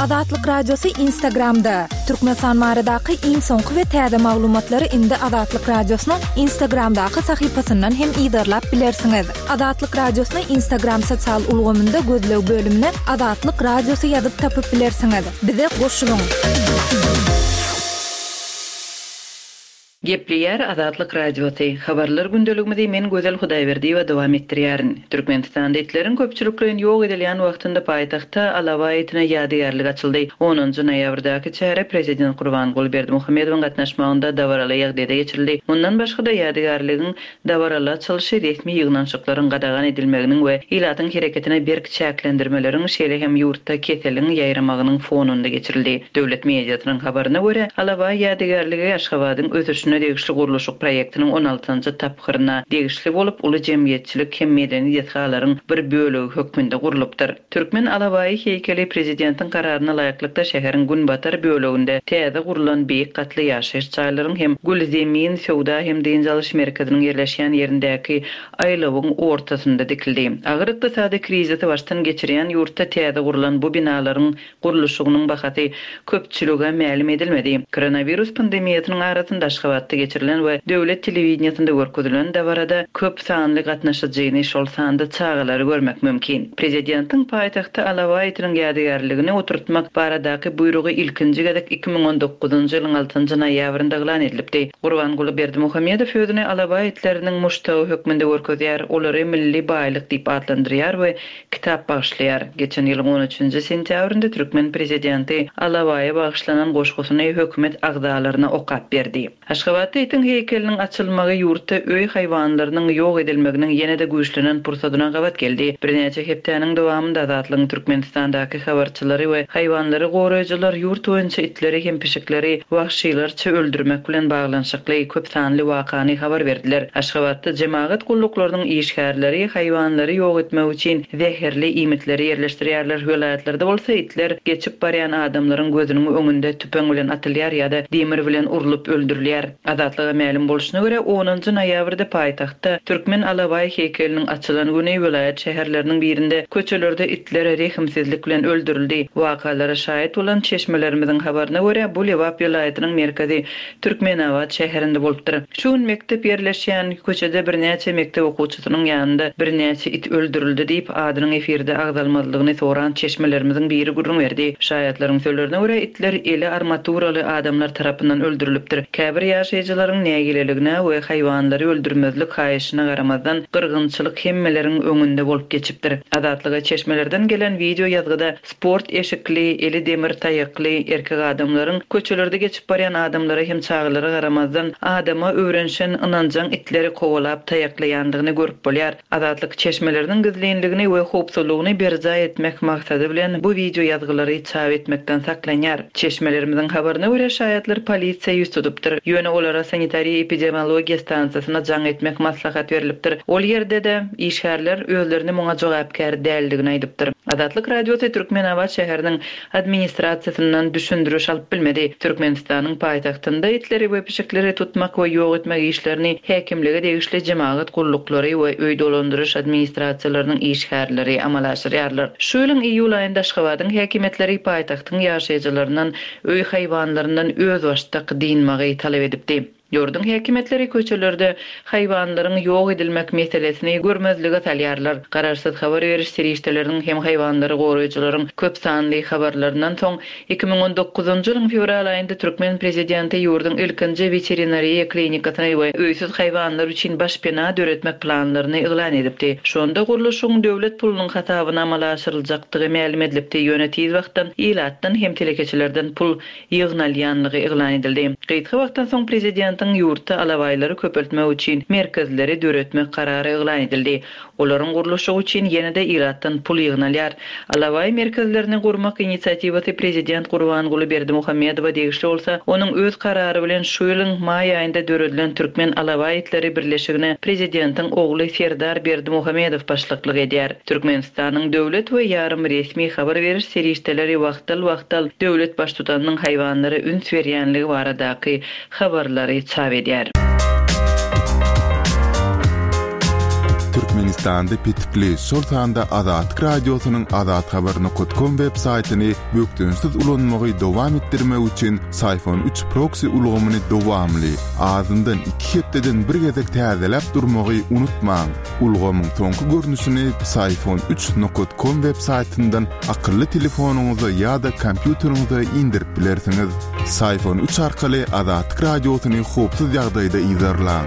Azatlyk Radiosu Instagramda. Türkmenistan maradaky iň soňky we täze maglumatlary indi Azatlyk Radiosynyň Instagramdaky sahypasyndan hem ýa-da bilersiňiz. Azatlyk Radiosynyň Instagram sosial ulgamynda gözlew bölümine Azatlyk Radiosu ýazyp tapyp bilersiňiz. Bize goşulyň. Gepleyer Azatlyk Radiosu habarlar gündeligimizde men Gözel Hudaýberdi we dowam etdirýärin. Türkmenistanda etlerin köpçüliklerin ýok edilýän wagtynda paýtagtda Alawa etine ýadygarlyk açyldy. 10 noýabrdaky çäre prezident Gurbanguly Berdimuhammedowyň gatnaşmagynda dawarala ýagdaýda geçirildi. Mundan başga da ýadygarlygyň dawarala açylyşy resmi ýygnançyklaryň gadagan edilmeginiň we ilatyň hereketine berk çäklendirmeleriň şeýle hem ýurtda keteliň ýaýramagynyň fonunda geçirildi. Döwlet mediasynyň habaryna görä Alawa ýadygarlygy Aşgabatyň özüşine degişli guruluşyk proýektiniň 16-njy tapgyryna degişli bolup uly jemgyýetçilik hem medeniýet halaryň bir bölegi hökmünde gurulypdyr. Türkmen Alawaý heýkeli prezidentiň kararyna laýyklykda şäheriň Günbatar böleginde täze gurulan beýik gatly ýaşaýyş çaýlaryň hem Gülzemin Sowda hem dynjalyş merkeziniň ýerleşýän ýerindäki aýlawyň ortasynda dikildi. Agyr ykdysady krizisi başdan geçirýän ýurtda täze gurulan bu binalaryň guruluşynyň bahaty köpçülige ma'lum edilmedi. Koronavirus pandemiýasynyň arasynda Aşgabatda geçirilen we döwlet telewizionynda görkezdilen dawarada köp sanly gatnaşyjyny şol sanda çağalary görmek mümkin. Prezidentiň paýtagtda Alawa etiniň ýadygarlygini oturtmak baradaky buyrugy ilkinji gedek 2019-njy ýylyň 6-njy noýabrynda elan edilipdi. Gurbanguly Berdimuhammedow özüni Alawa etleriniň muştagy hökmünde görkezýär, olary milli baýlyk diýip adlandyrýar we kitap başlaýar. Geçen ýylyň 13-nji sentýabrynda Türkmen prezidenti Alawaýa bagyşlanan goşgusyny hökümet agdalaryna okap berdi. Aşgabatda etiň heýkeliniň açylmagy ýurtda öý haýwanlarynyň ýok edilmeginiň ýene-de güýçlenen pursadyna gabat geldi. Bir neçe hepdeniň dowamında Azatlygyň Türkmenistandaky habarçylary we haýwanlary goraýjylar ýurt boýunça itleri hem pişikleri wagşylarça öldürmek bilen baglanyşykly köp sanly wakany habar berdiler. Aşgabatda jemaat gulluklarının işgärleri haýwanlary ýok etmek üçin zäherli imitleri ýerleşdirýärler. Vilayatlarda bolsa itler geçip barýan adamlaryň gözüniň öňünde tüpeň bilen atylýar ýa-da demir bilen urulup öldürilýär. Azatlyga ma'lum bolşyna görä 10-njy noýabrda paýtagtda Türkmen Alawaý heýkeliniň açylan güni vilayat şäherleriniň birinde köçelerde itler rehimsizlik bilen öldürildi. Wakalara şahit bolan çeşmelerimiziň habaryna görä bu Lewap vilayatynyň merkezi Türkmenawat şäherinde bolupdyr. Şu gün mektep ýerleşýän köçede bir näçe mektep okuwçysynyň ýanynda bir näçe it öldürildi diýip adynyň efirde agdalmalygyny soran çeşmelerimiziň biri gurrun berdi. Şahyatlaryň sözlerine görä itler ele armaturaly adamlar tarapyndan öldürilipdir. Käbir ýaşaýjylaryň nägileligine we haýwanlary öldürmezlik haýyşyna garamazdan gyrgynçylyk hemmeleriň öňünde bolup geçipdir. Azatlyga çeşmelerden gelen video ýazgyda sport eşikli, eli demir taýakly erkek adamlaryň köçelerde geçip barýan adamlara hem çağalara garamazdan adama öwrenşen ynanjak itleri kowalap taýaklaýandygyny görüp bolýar. Azatlyk çeşmeleriniň gizlenligini we howpsuzlygyny berja etmek maksady bilen bu video ýazgylary çap etmekden saklanýar. Çeşmelerimiziň habaryna görä şahyatlar polisiýa ýüz tutupdyr. Ýöne olara sanitariýa epidemiologiýa stansiýasyna jaň etmek maslahat berilipdir. Ol ýerde de işgärler özlerini muňa jogapkär däldigini aýdypdyr. Azatlyk Radiosu Türkmenawat şäheriniň administrasiýasyndan düşündürüş alyp bilmedi. Türkmenistanyň paýtagtynda itleri we pişikleri tutmak we ýok etmek işlerini häkimlige degişli jemaat gullukları we öý dolandyryş administrasiýalarynyň işgärleri amal aşyrýarlar. Şu ýylyň iýul aýynda Aşgabatyň häkimetleri paýtagtyň ýaşaýjylaryndan öý haýwanlaryndan öz başda dinmagy talap edipdi. Ýurdun häkimetleri köçelerde haýwanlaryň ýok edilmek meselesini görmezlige salýarlar. Gararsyz habar beriş serişdeleriniň hem haýwanlary goraýjylaryň köp sanly habarlarynyň soň 2019-njy ýylyň fevral aýynda Türkmen prezidenti ýurdun ilkinji veterinariýa klinikasyny we öýsüz haýwanlar üçin başpena döretmek planlaryny elan edipdi. Şonda guruluşyň döwlet pulunyň hasabyna amal aşyryljakdygy ma'lum edilipdi. Ýönetici wagtdan ilatdan hem telekeçilerden pul ýygnalýanlygy elan edildi. Gyýtgy wagtdan soň prezident ýurtda Alawaýlary köpeltmek üçin merkezleri döretmek karary elan edildi. Olaryň guruluşy üçin ýene-de iratdan pul ýygnalýar. Alawaý merkezlerini gurmak inisiatywasy prezident Gurbanguly Berdimuhammedow degişli bolsa, onuň öz karary bilen şu ýylyň maý aýynda döredilen Türkmen Alawaý etleri birleşigine prezidentiň ogly Serdar Berdimuhammedow başlyklyk edýär. Türkmenistanyň döwlet we ýarym resmi habar beriş serişdeleri wagtal döwlet baş tutanyň haýwanlary üns berýänligi baradaky habarlary çap edýär. Pakistanda pitikli Sultanda Azad Radyosu'nun Azad Haber.com web saytini büktünsiz ulanmagy dowam etdirmek üçin Sayfon 3 proxy ulgamyny dowamly azyndan 2 hepdeden bir gezek täzelep durmagy unutmaň. Ulgamyň soňky görnüşini sayfon3.com web saytyndan akylly telefonuňyza ýa-da kompýuteriňize indirip bilersiňiz. Sayfon 3 arkaly Azad Radyosu'ny hopsuz ýagdaýda izlerläň.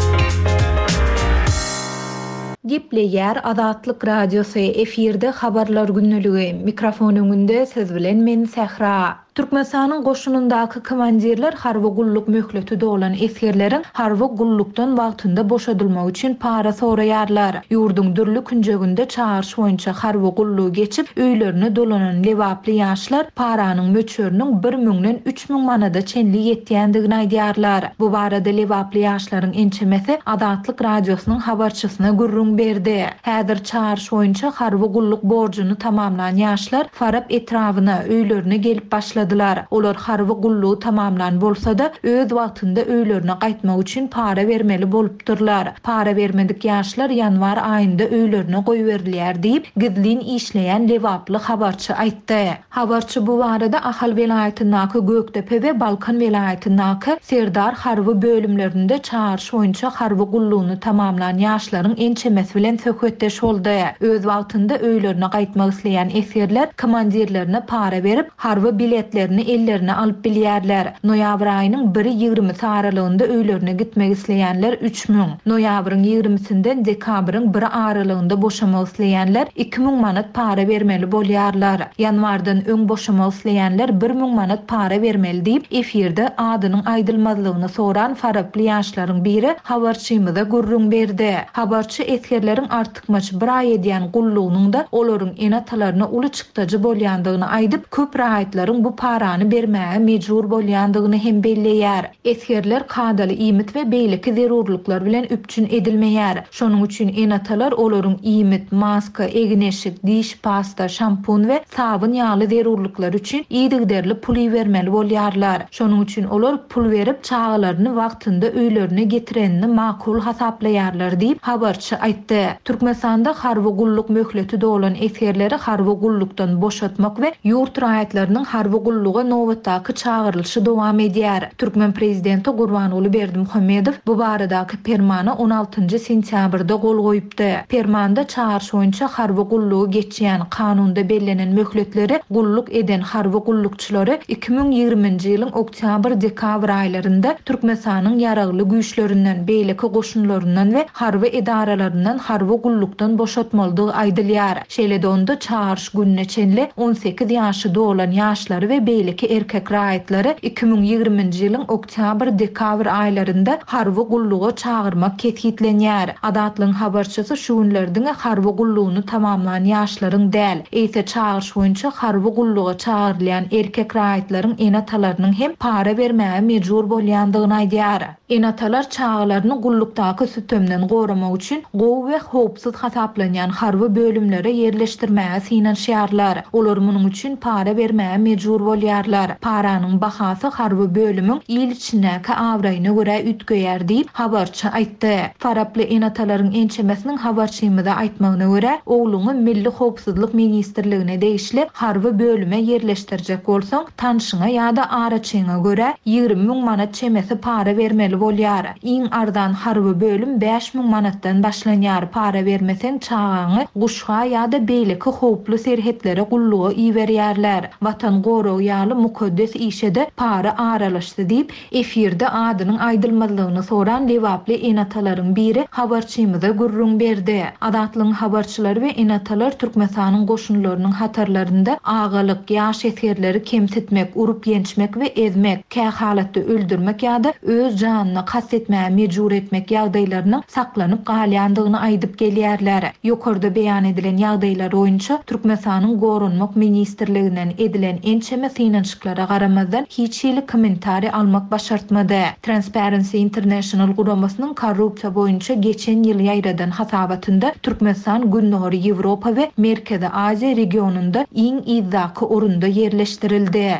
Gepleýär Azatlyk Radiosu efirde habarlar günnüligi. Mikrofon öňünde siz bilen men Sehra. Türkmenistanyň goşunundaky komandirler harby gulluk möhleti dolan eskerleriň harby gullukdan wagtynda boşadylmagy üçin para soraýarlar. Ýurdun dürli künjeginde çağırş boýunça harby gullugy geçip öýlerini dolanan lewaply ýaşlar paranyň möçöriniň 1000-den 3000 manada çenli ýetýändigini aýdýarlar. Bu barada lewaply ýaşlaryň ençemesi Azatlyk Radiosynyň habarçysyna gurrun berdi. Häzir çağırş boýunça harby gulluk borjuny tamamlanan ýaşlar Farab etrawyna öýlerine gelip başladı. Olar harby gullugy tamamlan bolsa da öz wagtynda öýlerine gaýtmak üçin para bermeli bolupdyrlar. Para bermedik ýaşlar ýanwar aýynda öýlerine goýberdiler diýip gizlin işleýän lewaply habarçy aýtdy. Habarçy bu barada Ahal welaýatynyňky Göktepe we Balkan welaýatynyňky Serdar harby bölümlerinde çağırş boýunça harby gullugyny tamamlanan ýaşlaryň ençemesi bilen söhbetdeş boldy. Öz wagtynda öýlerine gaýtmak isleýän eskerler komandirlerine para berip harby bilet ellerine alıp bilýärler. Noýabr aýynyň 1-20 aralygynda öýlerine gitmek isleýänler 3000, noýabryň 20-sinden dekabryň 1 aralygynda boşamak isleýänler 2000 manat para bermeli bolýarlar. Ýanwardan öň boşamak isleýänler 1000 manat para bermeli diýip efirde adynyň aýdylmazlygyny soran faraply ýaşlaryň biri habarçymyza gurrun berdi. Habarçy eskerleriň artykmaçy bir aý edýän gullugynyň da olaryň enatalaryna uly çykdyjy bolýandygyny aýdyp köp rahatlaryň bu parany bermäge mejbur bolýandygyny hem belleýär. Eskerler kadaly iýmit we beýleki zerurluklar bilen üpçün edilmeýär. Şonuň üçin enatalar olaryň iýmit, maska, egneşik, diş pasta, şampun we sabun ýaly zerurluklar üçin iýdigderli pul bermeli bolýarlar. Şonuň üçin olar pul berip çağlaryny wagtynda öýlerine getirenini makul hasaplaýarlar diýip habarçy aýtdy. Türkmenistanda harby gulluk möhleti dolan eskerleri harby gullukdan boşatmak we ýurt raýatlarynyň harby gulluga nowatdaky çağırylşy dowam edýär. Türkmen prezidenti Gurbanuly Berdimuhammedow bu baradaky permana 16 sentýabrda gol goýupdy. Permanda çağırş boýunça harby gullugy geçýän kanunda bellenen möhletleri gulluk eden harby gullukçylary 2020-nji ýylyň oktyabr-dekabr aýlarynda Türkmenistanyň ýaragly güýçlerinden, beýleki goşunlaryndan we harby edaralaryndan harby gullukdan boşatmalydygy aýdylýar. Şeýle onda çağırş gününe çenli 18 ýaşy dolan ýaşlary we beýleki erkek raýatlary 2020-nji ýylyň oktyabr-dekabr aýlarynda harby gulluga çağırmak ketgitlenýär. Azatlyň habarçysy şu günlerde harby gullugyny tamamlanan ýaşlaryň däl, eýse çağırş boýunça harby gulluga çağırylýan erkek raýatlaryň enatalarynyň hem para bermäge mejbur bolýandygyny aýdýar. Enatalar çağlaryny gullukdaky sütömden goramak üçin gowy we hopsuz hasaplanýan harby bölümlere yerleşdirmäge synanýarlar. Olar munyň üçin para bermäge mejbur bolýarlar. Paranyň bahasy harby bölümüň ýyl içindäki awraýyna görä ütgeýär diýip habarçy aýtdy. Faraply enatalaryň ençemesiniň habarçymyda aýtmagyna görä, ogluny Milli Howpsuzlyk Ministrligine degişli harby bölüme yerleşdirjek bolsaň, tanşyňa ýa-da araçyňa görä 20 000 manat çemesi para bermeli bolýar. Iň ardan harby bölüm 5 000 manatdan başlanýar. Para bermeseň çağaňy guşga ýa-da beýleki howply serhetlere gulluga iýberýärler. Watan goraw ýaly mukaddes işede para aralaşdy diýip efirde adynyň aýdylmazlygyny soran lewaply enatalaryň biri habarçymyza gurrun berdi. Azatlyň habarçylary we enatalar Türkmenistanyň goşunlarynyň hatarlarynda agalyk, ýaş eskerleri kemsitmek, urup ýençmek we ezmek, kä halatda öldürmek ýa-da öz janyny kastetmäge mejbur etmek ýagdaýlarynyň saklanyp galýandygyny aýdyp gelýärler. Ýokarda beýan edilen ýagdaýlar boýunça Türkmenistanyň Gorunmak Ministrliginden edilen ençeme synançyklara garamazdan hiç ýyly kommentari almak başartmady. Transparency International guramasynyň korrupsiýa boýunça geçen ýyl ýaýradan hasabatynda Türkmenistan Günnäri Ýewropa we Merkezi Aziýa regionunda iň izzaky orunda yerleşdirildi.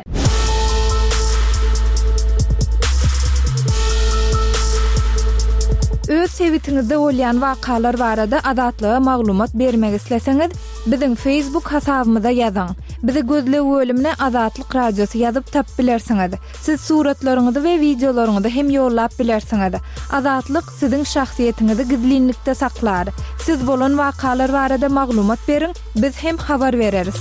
Öz sevitiňizde bolýan wakalar barada adatlyga maglumat bermek isleseňiz, biziň Facebook hasabymyza ýazyň. Bizi gözle bölümine Azatlyk Radiosu ýazyp tap bilersiňiz. Siz suratlaryňyzy we videolaryňyzy hem ýollap bilersiňiz. Azatlyk siziň şahsiýetiniňizi gizlinlikde saklar. Siz bolan wakalar barada maglumat beriň, biz hem habar bereriz.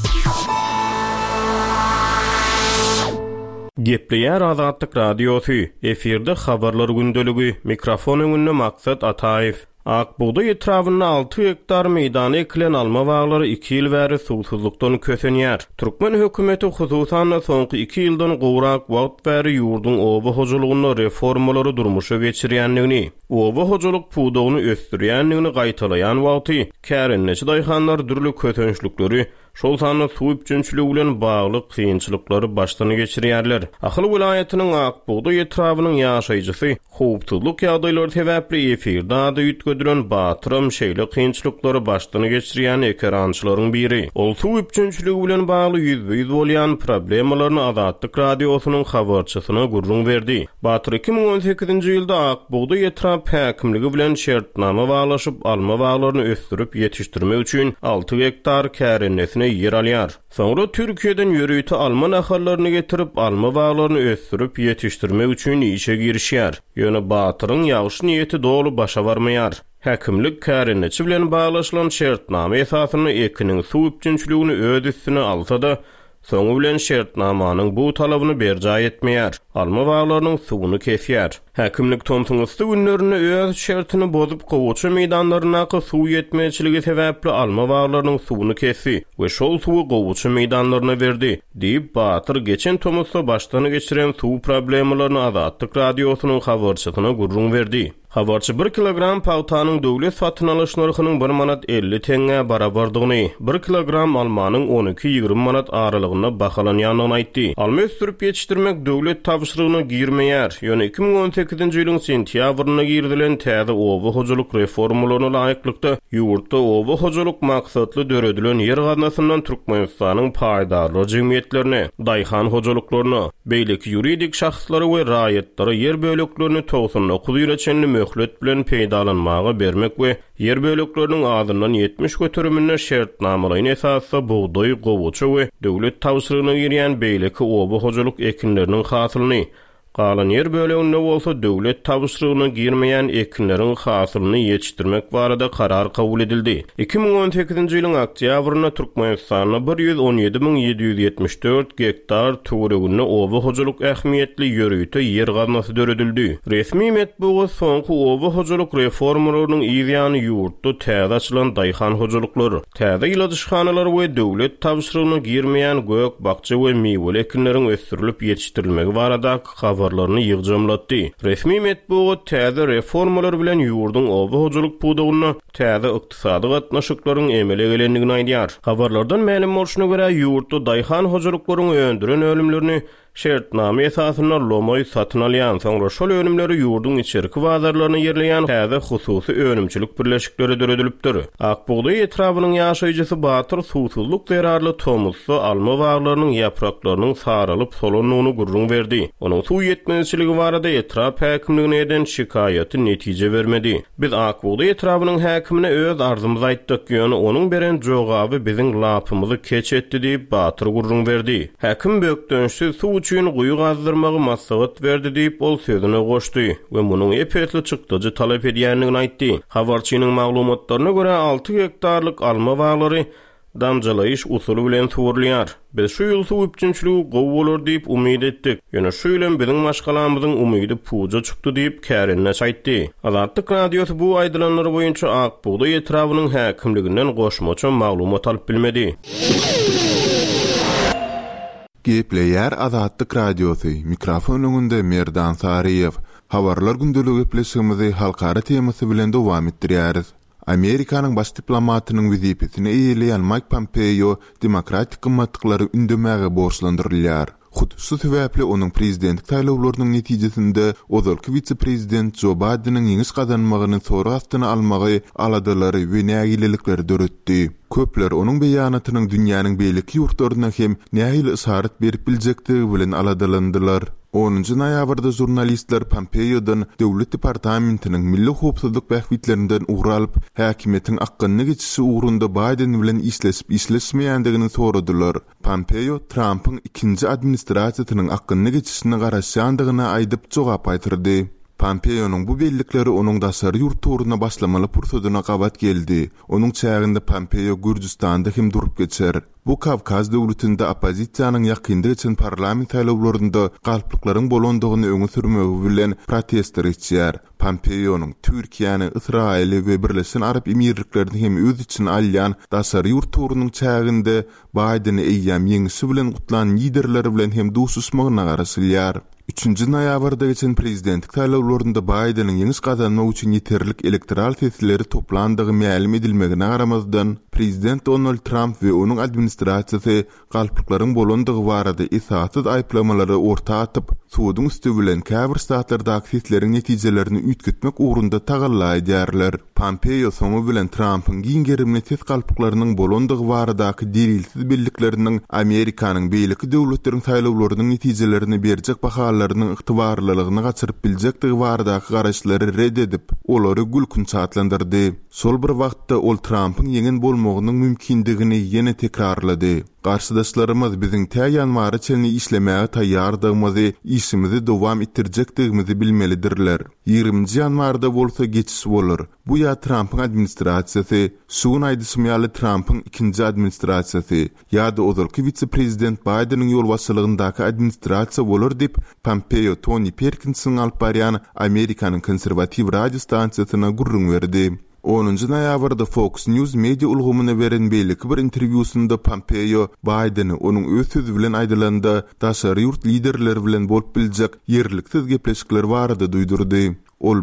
Gepleýär Azatlyk Radiosu, efirde habarlar gündölügi, mikrofon öňünde Maksat Ataýew. Akbuğda etrafında 6 hektar meydany ekilen alma baglary 2 ýyl bäri suwsuzlukdan kösenýär. Türkmen hökümeti hususan soňky 2 ýyldan gowrak wagt bäri ýurdun oba hojulugyny reformalary durmuşa geçirýändigini, oba hojuluk pudugyny östürýändigini gaýtalaýan wagty kärenneçi daýhanlar dürli kötençlikleri şol sany suw üçinçiligi bilen bagly kynçylyklary başdan geçirýärler. Ahly vilayatynyň Akbuğda etrawynyň ýaşaýjysy howpsuzluk ýagdaýlary sebäpli efirde ady ýetgedilen batyram şeýle kynçylyklary başdan geçirýän ekrançylaryň biri. Ol suw üçinçiligi bilen bagly ýüzbe-ýüz bolýan problemalaryny Azatlyk Radiosynyň habarçysyna gurrun berdi. Batyr 2018-nji ýylda Akbuğda etrap häkimligi bilen şertnama baglaşyp alma baglaryny östürip ýetişdirmek üçin 6 hektar kärennesine yer alýar. Soňra Türkiýeden ýörüýti alma nahallaryny getirip alma baglaryny östürip ýetişdirmek üçin işe girişýär. Ýöne batyryň ýagşy niýeti dolu başa barmaýar. Häkimlik kärenneçi bilen baglaşylan şertnama esasyny ekiniň suw üçinçiligini öz üstüne alsa-da, soňu bilen şertnamanyň bu talabyny berja etmeýär. Alma baglarynyň suwuny kesýär. Häkimlik Tomsuňysty günlerini öz şertini bozup gowuçy meýdanlaryna suw ýetmeçiligi sebäpli alma baglarynyň suwuny kesdi we şol suwy gowuçy meýdanlaryna berdi. Diýip Batyr geçen Tomusda başdan geçiren suw problemalaryny Azatlyk Radiosynyň habarçysyna gurrun berdi. Habarçy 1 kilogram pawtanyň döwlet satyn alyş narhynyň 1 manat 50 teňe barabardygyny, 1 kilogram almanyň 12-20 manat aralygyna bahalanýanyny aýtdy. Alma östürip ýetişdirmek döwlet tapşyrygyna girmeýär. Ýöne 2018-nji ýylyň sentýabryna girdilen täze oba hojuluk reformalaryna laýyklykda ýurtda oba hojuluk maksatly döredilen yer gaznasyndan Türkmenistanyň paýdarly jemgyýetlerine, daýhan hojuluklaryna, beýleki ýuridik şahslary we raýatlary yer böleklerini 99 ýyl içinde möhlet bilen peýdalanmagy bermek we yer bölekleriniň adyndan 70 götürümine şertnamalaryň esasy buğday, gowuçy we döwlet tapşyrygyna girýän beýleki oba hojuluk ekinleriniň hasylyny, galan yer böleginde bolsa döwlet tapşyrygyna girmeýän ekinleriň hasylyny ýetişdirmek barada karar kabul edildi. 2018-nji ýylyň oktýabryna Türkmenistanyň 117.774 hektar töweregine oba hojuluk ähmiýetli ýörüýte yer gaznasy döredildi. Resmi metbuat soňky oba hojuluk reformalarynyň ýygyany ýurtda täze açylan daýhan hojuluklary, täze ýyladyşhanalary we döwlet tapşyrygyna girmeýän gök, bakça we meýweli ekinleriň östürilip ýetişdirilmegi barada habarlaryny ýygjamlatdy. Resmi metbuat täze reformalar bilen ýurdun oba hojuluk pudugyny täze ykdysady gatnaşyklaryň emele gelendigini aýdýar. Habarlardan ma'lum bolşuna görä ýurtda daýhan hojuluklaryň öndüren ölümlerini şertname esasyna lomoy satyn alýan, soňra şol önümleri ýurdun içerki bazarlaryna ýerleýän täze hususy önümçilik birleşikleri döredilipdir. Akbuğda etrawynyň ýaşaýjysy Batyr suwsuzluk zerarly Tomusda alma baglarynyň ýapraklarynyň saralyp solanyny gurrun berdi. Onuň suw ýetmezçiligi barada etrap häkimligine eden şikaýaty netije bermedi. Biz Akbuğda etrawynyň häkimine öz arzymyzy aýtdyk, ýöne onuň beren jogaby biziň lapymyzy keç etdi diýip Batyr gurrun berdi. Häkim bökdönşi suw üçin guýu gazdyrmagy maslahat berdi diýip ol sözüne goşdy we munyň epetli çykdyjy talap edýändigini aýtdy. Habarçynyň maglumatlaryna görä 6 hektarlyk alma baglary damjalaýyş usuly bilen suwurulýar. Biz şu ýyl suw üçinçiligi gowy bolar diýip umyt etdik. Ýöne şu ýyl biziň maşgalamyzyň umydy puja çykdy diýip kärenneç aýtdy. Azatlyk Radiosy bu aýdylanlar boýunça Akbuğda etrawynyň häkimliginden goşmaça maglumat alyp bilmedi. Gepleýär Azatlyk Radiosu, mikrofon öňünde Merdan Sariýew. Habarlar gündöligi gepleşigimizi halkara temasy bilen dowam etdirýäris. Amerikanyň baş diplomatynyň wezipetini eýleýän Mike Pompeo demokratik gymmatlyklary ündämäge borçlandyrylýar. Şu sebäpli onuň prezidentlik taýlawlarynyň netijesinde ozalky vice-prezident Joe Biden'in ýeňiş gazanmagyny soru astyna almagy aladylary we nägilelikleri döretdi. Köpler onuň beýanatynyň dünýäniň beýleki ýurtlaryna hem nähili isaret berip biljekdigi bilen aladalandylar. 10 noyabrda jurnalistler Pompeo'dan Döwlet Departamentiniň milli howpsuzlyk bähwitlerinden uğralyp, häkimetin akkyny geçişi uğrunda Biden bilen isleşip isleşmeýändigini soradylar. Pompeo Trump'ın ikinji administrasiýasynyň akkyny geçişini garaşýandygyna aýdyp jogap aýtyrdy. Pompeo'nun bu bellikleri onun dasarı yurt turuna başlamalı pursudyna gabat geldi. Onun çäginde Pompeo Gürcistanda hem durup geçer. Bu Kavkaz döwletinde opozisiýanyň ýakyndy geçen parlament saýlawlarynda galplyklaryň bolandygyny öňe sürmegi bilen protestler etýär. Pompeo'nun Türkiýany, Israili we Birleşen Arap Emirliklerini hem öz için alýan dasarı yurt turunyň çäginde Biden'i eýýäm ýeňisi bilen gutlan liderleri bilen hem duşuşmagyna garaşylýar. 3 noyabrda geçen prezidentlik saýlawlarynda Biden'in ýeňis gazanmak üçin ýeterlik elektoral sesleri toplandygy ma'lum edilmegine garamazdan, prezident Donald Trump we onuň administrasiýasy galplyklaryň bolandygy barada esassız aýplamalary orta atyp, suwdyň üstü bilen käbir ştatlardaky sesleriň netijelerini üýtgetmek ugrunda tagallaýdýarlar. Pompeo soňu bilen Trump'yň giňgerimli ses galplyklarynyň bolandygy baradaky delilsiz bellikleriniň Amerikanyň beýleki döwletleriň saýlawlarynyň netijelerini berjek bahalarnyň ygtybarlylygyny gaçyryp biljekdigi baradaky garaşlary reddedip, olary gülkün çatlandyrdy. Sol bir wagtda ol Trump'yň ýeňen bolmagynyň mümkindigini ýene tekrarlady. Garşydaşlarymyz biziň täýýanmary çelni işlemäge taýýardygymyzy, işimizi dowam etdirjekdigimizi bilmelidirler. 20 ýanwarda bolsa geçiş bolar. Bu ýa Trump'yň administrasiýasy, şuň aýdysmaýaly Trump'yň ikinji administrasiýasy, ýa-da ozalky vice-prezident Biden'yň ýol başçylygyndäki administrasiýa bolar dip Pompeo Tony Perkins'yň alyp barýan Amerikanyň konserwatiw radio stansiýasyna gurrun berdi. 10 noyabrda Fox News media ulgamyna beren beýleki bir interwýusynda Pompeo Biden'i onuň öz sözü bilen aýdylanda daşary ýurt liderleri bilen bolup biljek ýerliksiz gepleşikler barada duýdurdy. Ol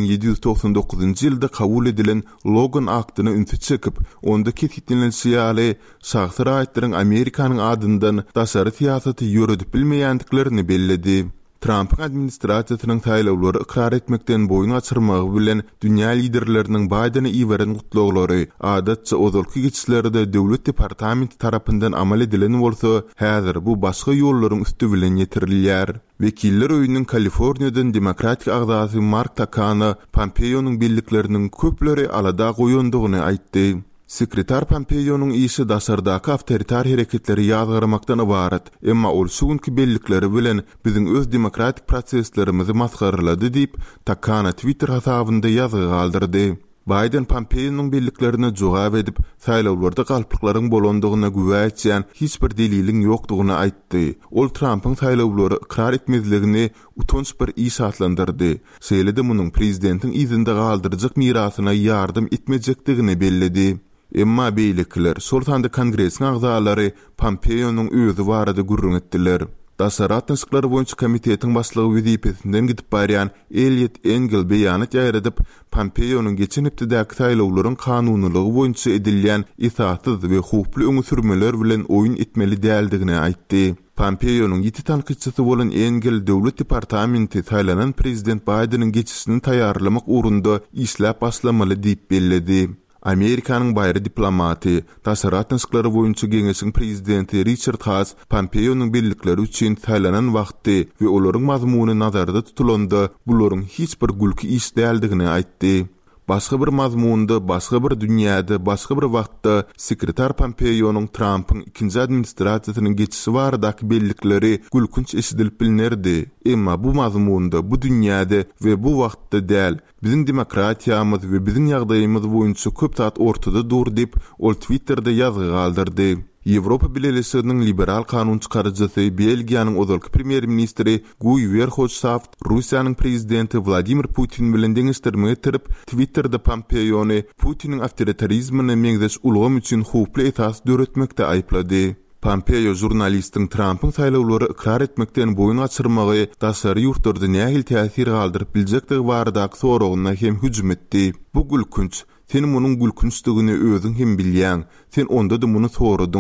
1799-njy ýylda kabul edilen Logan aktyny ünsü çekip, onda kesitlenýän şahsy raýatlaryň Amerikanyň adyndan daşary siýasaty ýöredip bilmeýändiklerini belledi. Trump'ın administrasiýasynyň saýlawlary ikrar etmekden boyun açyrmagy bilen dünýä liderleriniň Biden'a iweren gutlaglary adatça ozalky geçişlerde Döwlet Departamenti tarapyndan amal edilen bolsa, häzir bu başga ýollaryň üstü bilen ýetirilýär. Wekiller öýüniň Kaliforniýadan demokratik agzasy Mark Takana Pompeo'nun bellikleriniň köpleri alada goýandygyny aýtdy. Sekretar Pompeo'nun işi dasardaky awtoritar hereketleri ýazgyramakdan ibaret, emma ol şuňky bellikleri bilen biziň öz demokratik proseslerimizi masgarlady diýip Takana Twitter hasabynda ýazygy galdyrdy. Biden Pompeo'nun belliklerine jogap edip, saýlawlarda galplyklaryň bolandygyna güwä etýän hiç bir deliliň ýokdugyny aýtdy. Ol Trump'yň saýlawlary ikrar etmezligini utanç bir iş atlandyrdy. Şeýle-de munyň prezidentiň izinde galdyrjak mirasyna ýardym etmejekdigini belledi. Emma beýlekler, Sultanda Kongresiň agzalary Pompeo'nun özü barada gurrun etdiler. Dasarat nysklary boýunça komitetiň başlygy wezipesinden gidip barýan Elliot Engel beýanat ýaýradyp, Pompeo'nun geçen hepdäki saýlawlaryň kanunylygy boýunça edilýän esassız we hukukly öňe sürmeler bilen oýun etmeli däldigini aýtdy. Pompeo'nun ýeti tanqidçisi bolan Engel Döwlet Departamenti saýlanan prezident Biden'yň geçişini taýýarlamak ugrunda işläp başlamaly diýip belledi. Amerikanyň baýry diplomaty, dasarat nysklary boýunça geňeşiň prezidenti Richard Haas Pompeo'nun bellikleri üçin saýlanan wagty we olaryň mazmuny nazarda tutulanda bularyň hiç bir gülki iş däldigini aýtdy. Başga bir mazmunda, başga bir dünýäde, başga bir wagtda sekretar Pompeo'nun Trump'yň ikinji administrasiýasynyň geçişi baradaky bellikleri gülkünç eşidilip bilinirdi. Emma bu mazmunda, bu dünýäde we bu wagtda däl, biziň demokratiýamyz we biziň ýagdaýymyz boýunça köp zat ortada dur diýip ol Twitter'da ýazygy galdyrdy. Ýewropa Birleşiginiň liberal kanun çykarjysy Belgiýanyň ozalky premier ministri Guy Verhofstadt Russiýanyň prezidenti Vladimir Putin bilen deňişdirmege tirip Twitter'da Pompeo'ny Putiniň awtoritarizmine meňzeş ulgam üçin hukukly esas döretmekde aýplady. Pompeo jurnalistiň Trump'yň saýlawlary ikrar etmekden boyun açyrmagy daşary ýurtlarda nähil täsir galdyryp biljekdigi baradaky soragyna hem hüjüm etdi. Bu gülkünç. Sen munyň gülkünçdigini özüň hem bilýän. Sen onda da muny soradyň.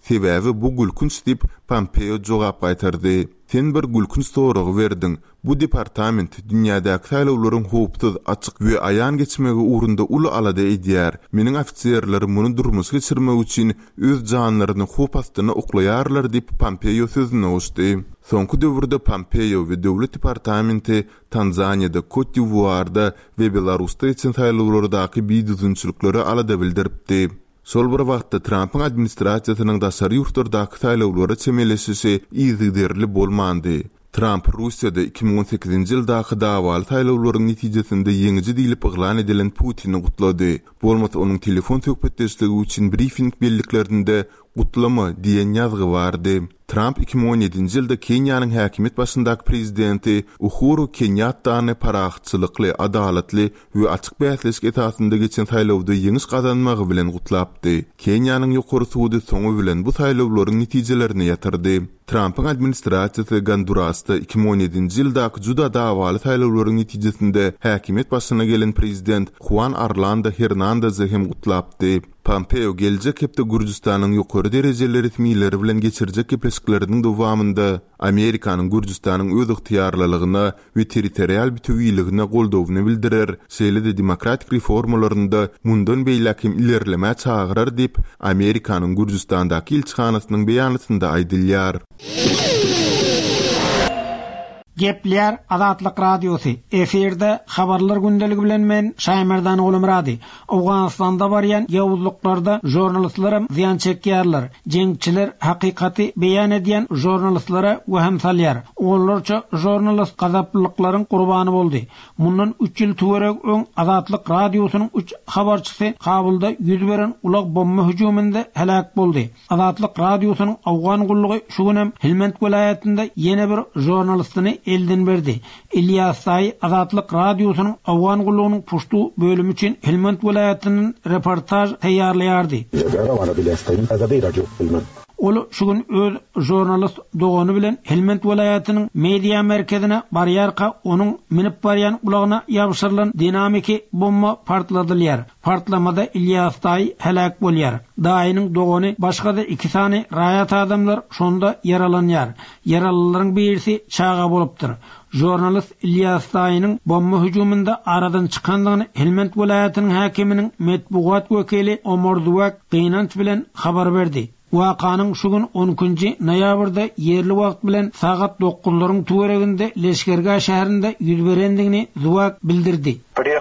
Sebäbi bu gülkünç dip Pompeo jogap gaýtardy. Sen bir gülkünç soragy berdiň. Bu departament dünýädäki saýlawlaryň howpsuz, açyk we aýan geçmegi uğrunda uly alada edýär. Meniň ofisiýerlerim muny durmuş geçirmek üçin öz janlaryny howp astyna uklaýarlar diýip Pompeo sözüne goşdy. Soňky döwürde Pompeo we döwlet departamenti Tanzaniýada, Cote d'Ivoire'da we Belarusda için saýlawlardaky biýdüzünçülükleri alada bildiripdi. Sol bir wagtda Trump'ın administrasiýasynyň daşary ýurtlardaky saýlawlary çemeleşisi izigderli bolmandy. Trump Russiýada 2018-nji ýyldaky dawaly saýlawlaryň netijesinde ýeňiji diýilip yglan edilen Putini gutlady. Bolmasa onuň telefon söhbetleşigi üçin briefing belliklerinde gutlama diýen ýazgy bardy. Trump 2017-nji ýylda Kenýanyň häkimet başyndaky prezidenti Uhuru Kenyattany paraxçylykly, adalatly we açyk bäsleşik esasynda geçen saýlawda ýeňiş kazanmagy bilen gutlapdy. Kenýanyň ýokary sudy soňu bilen bu saýlawlaryň netijelerini ýatyrdy. Trump'ın administrasiýasy Gondurasda 2017-nji ýyldaky juda dawaly saýlawlaryň netijesinde häkimet başyna gelen prezident Juan Orlando Hernandez'i hem gutlapdy. Pompeo gelecek hepde Gürcistanyň ýokary derejeli resmiýetleri bilen geçirjek gepleşikleriň dowamında Amerikanyň Gürcistanyň öz ygtyýarlylygyna we territorial bütünligine goldawyny bildirer, şeýle-de demokratik reformalarynda mundan beýlekim ilerleme çağırar diýip Amerikanyň Gürcistandaky ilçihanasynyň beýanatynda aýdylýar. Gepler Azatlyk Radiosu. Eferde habarlar gündeligi bilen men Şaýmerdan Olumrady. Awganistanda barýan ýawuzlyklarda jurnalistlaram ziyan çekýärler. Jeňçiler hakykaty beýan edýän jurnalistlara weham salýar. Onlarça jurnalist gazaplyklaryň gurbany boldy. Mundan 3 ýyl töwerek öň Azatlyk Radiosynyň 3 habarçysy Kabulda ýüz beren ulak bomba hüjüminde helak boldy. Azatlyk Radiosynyň awgan gullugy şu günem Helmand welaýatynda ýene bir jurnalistini elden berdi. İlyas Say Azatlyk Radiosynyň awgan gullugynyň puştu bölümi üçin Helmand welaýatynyň reportaj taýýarlaýardy. Olu şu gün öz jurnalist dogany bilen Helmand welaýatynyň media merkezine barýarka onuň minip barýan ulagyna ýabşyrylan dinamiki bomba partladylýar. Partlamada İlyas Tay helak bolýar. Daýynyň dogany başga da 2 sany raýat adamlar şonda yaralanýar. Yaralılaryň birisi çağa bolupdyr. Jurnalist İlyas Taýynyň bomba hüjüminde aradan çykandygyny Helmand welaýatynyň häkiminiň metbuat wekili Omar Duwak gynanç bilen habar berdi. Wakanyň şu gün 10-njy noýabrda ýerli wagt bilen sagat 9:00 töwereginde Leşkerga şäherinde ýüz berendigini Duwak bildirdi.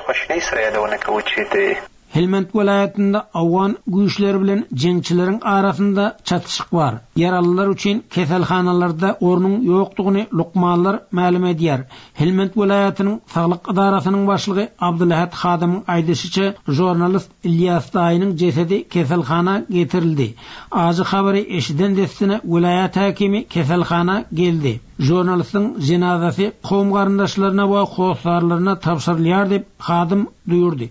Helmand welaýatynda awgan güýçleri bilen jeňçileriň arasynda çatışyk bar. Yaralılar üçin keselhanalarda ornuň ýokdugyny lukmanlar ma'lum edýär. Helmand welaýatynyň saglyk idarasynyň başlygy Abdulahat Hadymyň aýdysyça jurnalist İlyas Taýynyň jesedi keselhana getirildi. Azy habary eşiden destine welaýat häkimi keselhana geldi. Jurnalistin jenazasy kowum garyndaşlaryna we howsarlaryna tapşyrylýar diýip Hadym duýurdy.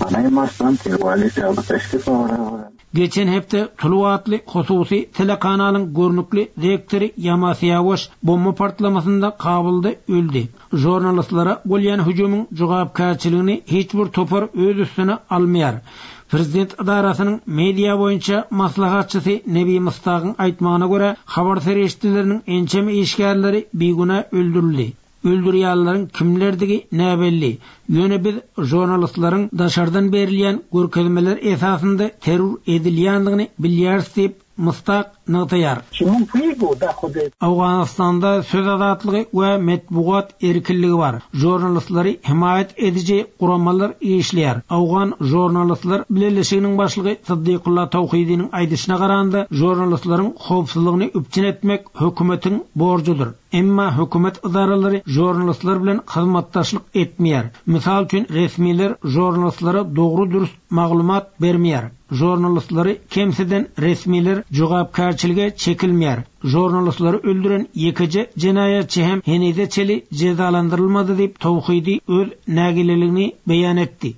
Geçen hepde Tulwatly hususy telekanalyň görnükli direktori Yamasiýawaş bomba partlamasynda Kabulda öldü. Jurnalistlara bolýan hüjümüň jogapkärçiligini hiç bir topar öz üstüne almaýar. Prezident idarasynyň media boýunça maslahatçysy Nebi Mustagyň aýtmagyna görä, habar serişçileriniň ençemi işgärleri beguna öldürildi. Öldürýärlerin kimlerdigi näbelli. Ýöne biz jurnalistlaryň daşardan berilýän görkezmeler esasynda terror edilýändigini bilýäris diýip Mustaq nagtaýar. Awganistanda söz azatlygy we metbuat erkinligi bar. Jurnalistlary himayet edici guramalar işleýär. Awgan jurnalistlar bileşiginiň başlygy Siddiqullah Tawhidiň aýdyşyna garanda jurnalistlaryň howpsuzlygyny üpçün etmek hökümetiň borjudur. Emma hökümet idaralary jurnalistlar bilen hyzmatdaşlyk etmeýär. Misal üçin resmiler jurnalistlere dogry dürüst maglumat bermeýär. Jurnalistlary kemseden resmiler jogapkärçilige çekilmeýär. Jurnalistlary öldüren ýekeje jenaýatçy hem henide çeli cezalandyrylmady diýip Tawhidi öz nägileligini beýan etdi.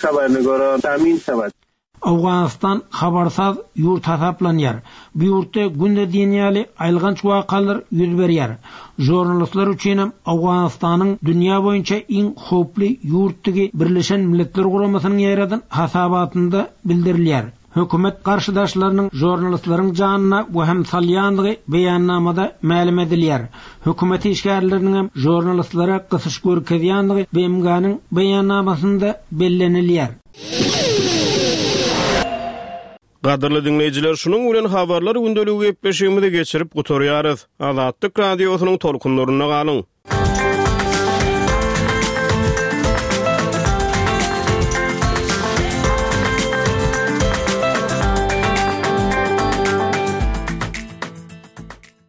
Awganistan habarsaz ýurt hasaplanýar. Bu ýurtda günde dünýäli aýlganç wakalar ýüz berýär. Jurnalistler üçin hem Awganistanyň dünýä boýunça iň howply ýurtdygy Birleşen Milletler Guramasynyň ýaradan hasabatynda bildirilýär. Hökümet garşydaşlarynyň jurnalistlaryň janyna wehim salýandygy beýannamada ma'lum edilýär. Hökümet işgärleriniň hem jurnalistlara gysyş görkezýänligi BMG'niň beýannamasynda bellenilýär. Gadyrly dinleýijiler, şunuň bilen habarlar gündeligi gepleşigimizi geçirip gutarýarys. Azatlyk radiosynyň tolkunlaryna galyň.